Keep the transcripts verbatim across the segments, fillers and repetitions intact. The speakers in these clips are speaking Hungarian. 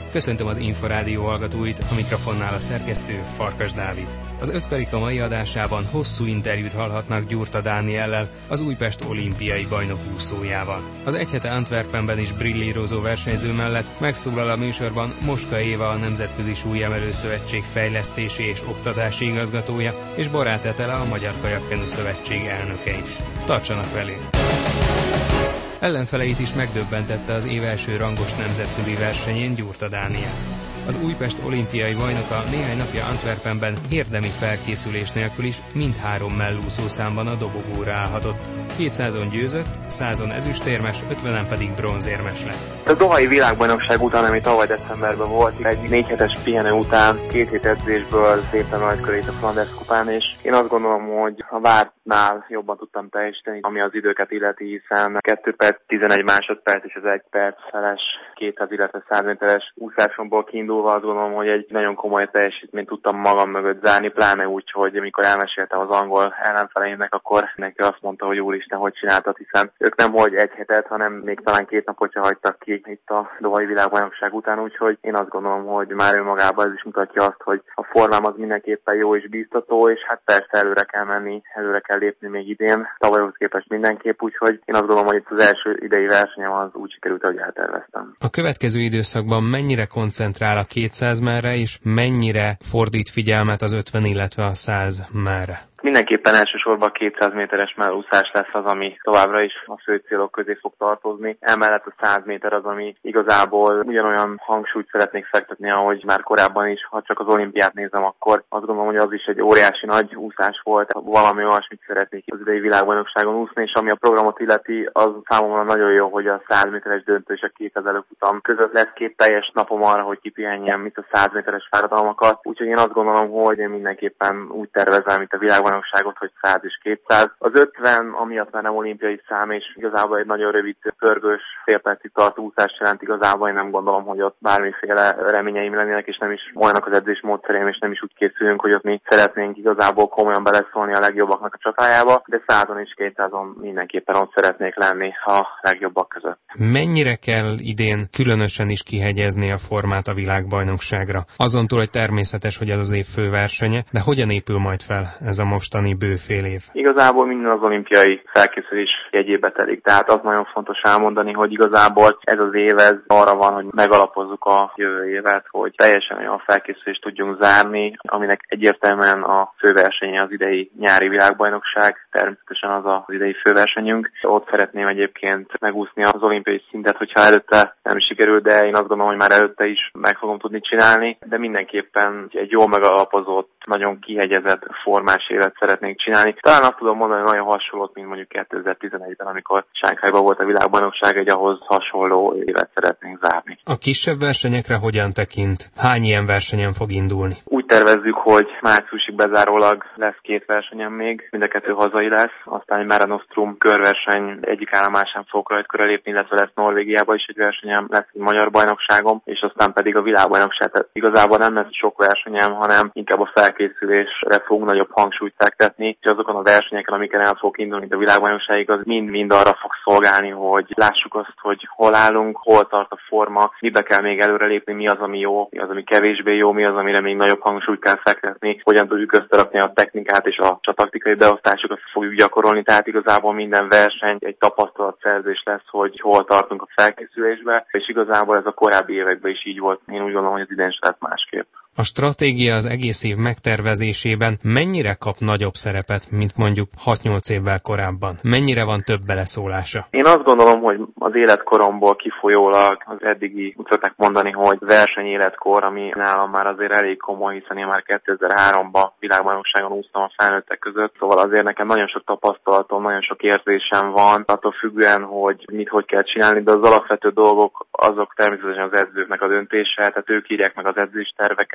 Köszöntöm az Inforádió hallgatóit, a mikrofonnál a szerkesztő Farkas Dávid. Az öt karika mai adásában hosszú interjút hallhatnak Gyurta Dániellel, az Újpest olimpiai bajnok úszójával. Az egy hete Antwerpenben is brillírozó versenyző mellett megszólal a műsorban Moska Éva, a Nemzetközi Súlyemelő Szövetség fejlesztési és oktatási igazgatója, és Barát Etele, a Magyar Kajakkenu Szövetség elnöke is. Tartsanak velünk! Ellenfeleit is megdöbbentette az év első rangos nemzetközi versenyén Gyurta Dániel. Az Újpest olimpiai bajnoka néhány napja Antwerpenben érdemi felkészülés nélkül is mindhárom mellúszó számban a dobogóra állhatott. kétszázon győzött, százon ezüstérmes, ötvenen pedig bronzérmes lett. A dohai világbajnokság után, ami tavaly decemberben volt, egy négy hetes pihenő után két hét edzésből léptem nagykörét a Flanders kupán, és én azt gondolom, hogy a vártnál jobban tudtam teljesíteni, ami az időket illeti, hiszen kettő perc, tizenegy másodperc és az egy perc feles kétszáz, illetve száz méteres úszásomból kiindulva azt gondolom, hogy egy nagyon komoly teljesítményt tudtam magam mögött zárni, pláne úgy, hogy amikor elmeséltem az angol ellenfeleimnek, akkor neki azt mondta, hogy úristen, hogy csináltad, hiszen ők nem hogy egy hetet, hanem még talán két napot se hagytak ki itt a dohai világbajnokság után, úgyhogy én azt gondolom, hogy már önmagában ez is mutatja azt, hogy a formám az mindenképpen jó és bíztató, és hát persze előre kell menni, előre kell lépni még idén, tavalyhoz képest mindenképp, úgyhogy én azt gondolom, hogy itt az első idei versenyem az úgy sikerült, ahogy elterveztem. A következő időszakban mennyire koncentrál a kétszáz merre, és mennyire fordít figyelmet az ötven, illetve a száz merre? Mindenképpen elsősorban a kétszáz méteres mellúszás lesz az, ami továbbra is a fő célok közé fog tartozni. Emellett a száz méter az, ami igazából ugyanolyan hangsúlyt szeretnék fektetni, ahogy már korábban is, ha csak az olimpiát nézem, akkor azt gondolom, hogy az is egy óriási nagy úszás volt. Valami olyasmit szeretnék az idei világbajnokságon úszni, és ami a programot illeti, az számomra nagyon jó, hogy a száz méteres döntő és a kétezer előfutam között lesz két teljes napom arra, hogy kipihenjem itt a száz méteres fáradalmakat. Úgyhogy én azt gondolom, hogy én mindenképpen úgy tervezem itt a világbajnokságot, hogy száz és kétszáz. Az ötven, amiatt már nem olimpiai szám, és igazából egy nagyon rövid pörgős félpercig tartó úszás jelent, igazából én nem gondolom, hogy ott bármiféle reményeim lennének, és nem is olyanok az edzés módszereim, és nem is úgy készülünk, hogy ott mi szeretnénk igazából komolyan beleszólni a legjobbaknak a csatájába, de százon és kétszázon mindenképpen ott szeretnék lenni a legjobbak között. Mennyire kell idén különösen is kihegyezni a formát a világbajnokságra? Azon túl, hogy természetes, hogy ez az év főversenye, de hogyan épül majd fel ez a mostani bő fél év? Igazából minden az olimpiai felkészülés jegyébe telik, tehát az nagyon fontos elmondani, hogy igazából ez az év ez arra van, hogy megalapozzuk a jövő évet, hogy teljesen olyan felkészülést tudjunk zárni, aminek egyértelműen a főversenye az idei nyári világbajnokság, természetesen az az idei főversenyünk. Ott szeretném egyébként megúszni az olimpiai szintet, hogyha előtte nem sikerül, de én azt gondolom, hogy már előtte is meg fogom tudni csinálni, de mindenképpen egy jól megalapozott, nagyon kihegyezett formás évet szeretnénk csinálni. Talán azt tudom mondani, hogy nagyon hasonlót, mint mondjuk kétezer-tizenegyben, amikor Shanghaiban volt a világbajnokság, egy ahhoz hasonló évet szeretnénk zárni. A kisebb versenyekre hogyan tekint? Hány ilyen versenyen fog indulni? Úgy tervezzük, hogy márciusig bezárólag lesz két versenyem még, mind a kettő hazai lesz, aztán egy Mare Nostrum körverseny egyik állomásán fogok rajtkörre lépni, illetve lesz Norvégiában is egy versenyem, lesz egy magyar bajnokságom, és aztán pedig a világbajnokság. Tehát igazából nem lesz sok versenyem, hanem inkább a felkészülésre fogunk nagyobb hangsúlyt fektetni, és azokon a versenyeken, amiken el fog indulni a világbajnokságig, az mind-mind arra fog szolgálni, hogy lássuk azt, hogy hol állunk, hol tart a forma, mibe kell még előrelépni, mi az, ami jó, mi az, ami kevésbé jó, mi az, amire még nagyobb hangsúlyt kell fektetni, hogyan tudjuk összerakni a technikát és a, a taktikai beosztásokat fogjuk gyakorolni, tehát igazából minden verseny egy tapasztalatszerzés lesz, hogy hol tartunk a felkészülésbe, és igazából ez a korábbi években is így volt. Én úgy gondolom, hogy az idén sem lett másképp. A stratégia az egész év megtervezésében mennyire kap nagyobb szerepet, mint mondjuk hat-nyolc évvel korábban? Mennyire van több beleszólása? Én azt gondolom, hogy az életkoromból kifolyólag az eddigi úgy szokták mondani, hogy versenyéletkor, ami nálam már azért elég komoly, hiszen én már kétezer-háromban világbajnokságon úsztam a felnőttek között, szóval azért nekem nagyon sok tapasztalatom, nagyon sok érzésem van, attól függően, hogy mit hogy kell csinálni, de az alapvető dolgok azok természetesen az edzőknek a döntése, tehát ők írják meg az edzésterveket,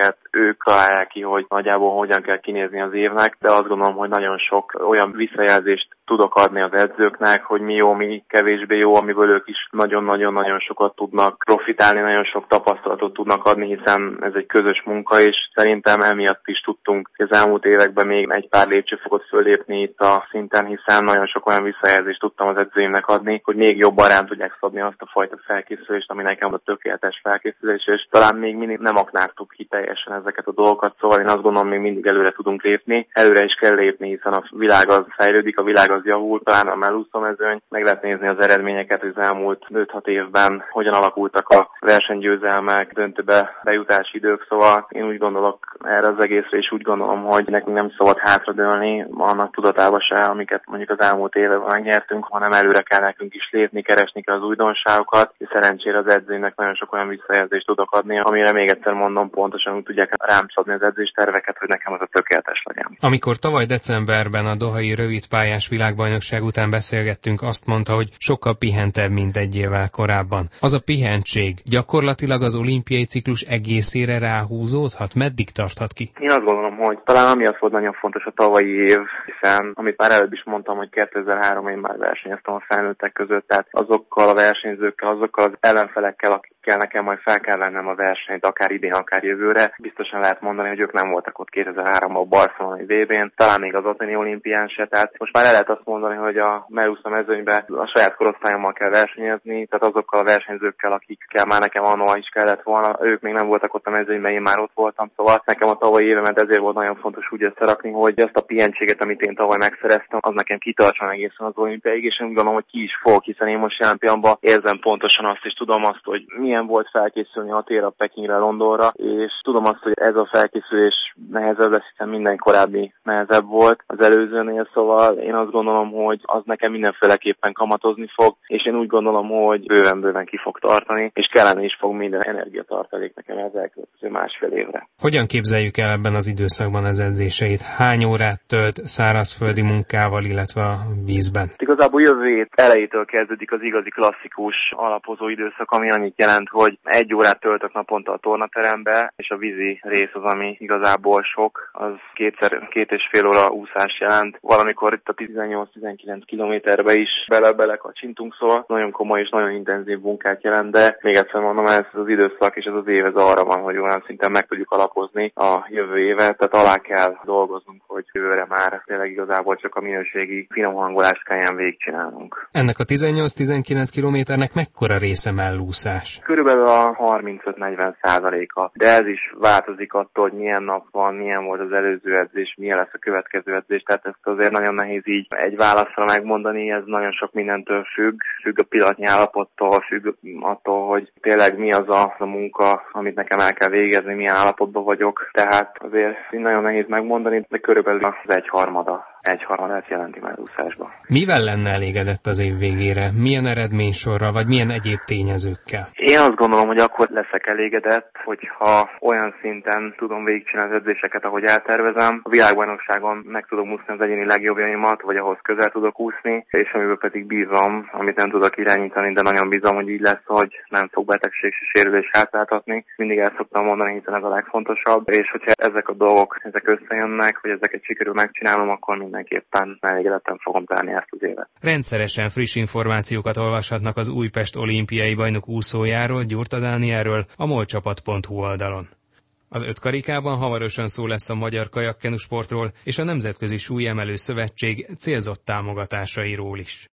edzéseket, ők találják ki, hogy nagyjából hogyan kell kinézni az évnek, de azt gondolom, hogy nagyon sok olyan visszajelzést tudok adni az edzőknek, hogy mi jó, mi kevésbé jó, amiből ők is nagyon-nagyon-nagyon sokat tudnak profitálni, nagyon sok tapasztalatot tudnak adni, hiszen ez egy közös munka, és szerintem emiatt is tudtunk az elmúlt években még egy pár lépcsőfokot fölépni itt a szinten, hiszen nagyon sok olyan visszajelzést tudtam az edzőimnek adni, hogy még jobban rám tudják szabni azt a fajta felkészülést, ami nekem a tökéletes felkészülés, és talán még mindig nem aknáztuk ki teljesen ezeket a dolgokat, szóval én azt gondolom, még mindig előre tudunk lépni, előre is kell lépni, hiszen a világ az fejlődik, a világ az javul, talán a mellúszómezőny, meg lehet nézni az eredményeket, hogy az elmúlt öt-hat évben hogyan alakultak a versenygyőzelmek, döntőbe bejutási idők, szóval én úgy gondolok erre az egészre, és úgy gondolom, hogy nekünk nem szabad hátradőlni annak tudatába se, amiket mondjuk az elmúlt években megnyertünk, hanem előre kell nekünk is lépni, keresni kell az újdonságokat, és szerencsére az edzőnek nagyon sok olyan visszajelzést tudok adni, amire még egyszer mondom, pontosan úgy tudják rám szabni az edzésterveket, hogy nekem az a tökéletes legyen. Amikor tavaly decemberben a dohai rövidpályás világbajnokság után beszélgettünk, azt mondta, hogy sokkal pihentebb, mint egy évvel korábban. Az a pihentség gyakorlatilag az olimpiai ciklus egészére ráhúzódhat? Meddig tarthat ki? Én azt gondolom, hogy talán amiatt volt nagyon fontos a tavalyi év, hiszen amit már előbb is mondtam, hogy kétezer-három én már versenyeztem a felnőttek között, tehát azokkal a versenyzőkkel, azokkal az ellenfelekkel, akikkel nekem majd fel kell vennem a versenyt, akár idén, akár jövőre, biztosan lehet mondani, hogy ők nem voltak ott kétezer-háromban a barcelonai vé bén, talán még az aténi olimpián se, tehát most már el lehet azt mondani, hogy a mellúszó mezőnyben a saját korosztályommal kell versenyezni, tehát azokkal a versenyzőkkel, akikkel már nekem annól is kellett volna, ők még nem voltak ott a mezőnyben, én már ott voltam, szóval nekem a tavalyi évemet ezért volt nagyon fontos úgy összerakni, hogy azt a pihenséget, amit én tavaly megszereztem, az nekem kitartson egészen az olimpiáig, és én gondolom, hogy ki is fog, hiszen én most jelen pillanatban érzem pontosan azt, és tudom azt, hogy milyen volt felkészülni a téra, Pekingre, Londonra, és tudom azt, hogy ez a felkészülés nehezebb lesz, hiszen minden korábbi nehezebb volt az előzőnél, szóval én azt gondolom, hogy az nekem mindenféleképpen kamatozni fog, és én úgy gondolom, hogy bőven-bőven ki fog tartani, és kellene is fog minden energiatartalék nekem az elkövetkező másfél évre. Hogyan képzeljük el ebben az időszakban az edzéseit? Hány órát tölt szárazföldi munkával, illetve a vízben? Igazából jövő hét elejétől kezdődik az igazi klasszikus alapozó időszak, ami annyit jelent, hogy egy órát töltök naponta a tornaterembe, és a vízi rész az, ami igazából sok, az kétszer, két és fél óra úszás jelent. Valamikor itt a tizennyolc-tizenkilenc kilométerbe is bele-bele kacsintunk, szóval nagyon komoly és nagyon intenzív munkát jelent, de még egyszer mondom, ez az időszak és ez az év ez arra van, hogy olyan szinten meg tudjuk alapozni a jövő évet, tehát alá kell dolgoznunk, hogy jövőre már tényleg igazából csak a minőségi finomhangolást kelljen végigcsinálnunk. Ennek a tizennyolc-tizenkilenc kilométernek mekkora része mellúszás? Körülbelül a harmincöt-negyven százaléka, de ez is változik attól, hogy milyen nap van, milyen volt az előző edzés, milyen lesz a következő edzés, tehát ezt azért nagyon nehéz így egy válaszra megmondani, ez nagyon sok mindentől függ, függ a pillanatnyi állapottól, függ attól, hogy tényleg mi az a, a munka, amit nekem el kell végezni, milyen állapotban vagyok, tehát azért nagyon nehéz megmondani, de körülbelül az egyharmada. egyharmadát jelenti már úszásban. Mivel lenne elégedett az év végére? Milyen eredménysorral, vagy milyen egyéb tényezőkkel? Én azt gondolom, hogy akkor leszek elégedett, hogyha olyan szinten tudom végigcsinálni az edzéseket, ahogy eltervezem. A világbajnokságon meg tudom úszni az egyéni legjobbjaimat, vagy ahhoz közel tudok úszni, és amiből pedig bízom, amit nem tudok irányítani, de nagyon bízom, hogy így lesz, hogy nem fog betegség és sérülés hátráltatni. Mindig el szoktam mondani, hiszen ez a legfontosabb, és hogyha ezek a dolgok, ezek összejönnek, hogy ezeket sikerül megcsinálnom, akkor mindenképpen elégedetten fogom tárni ezt az évet. Rendszeresen friss információkat olvashatnak az Újpest olimpiai bajnok úszójáról, Gyurta Dánielről a molcsapat pont hu oldalon. Az ötkarikában hamarosan szó lesz a magyar kajakkenusportról és a Nemzetközi Súlyemelő Szövetség célzott támogatásairól is.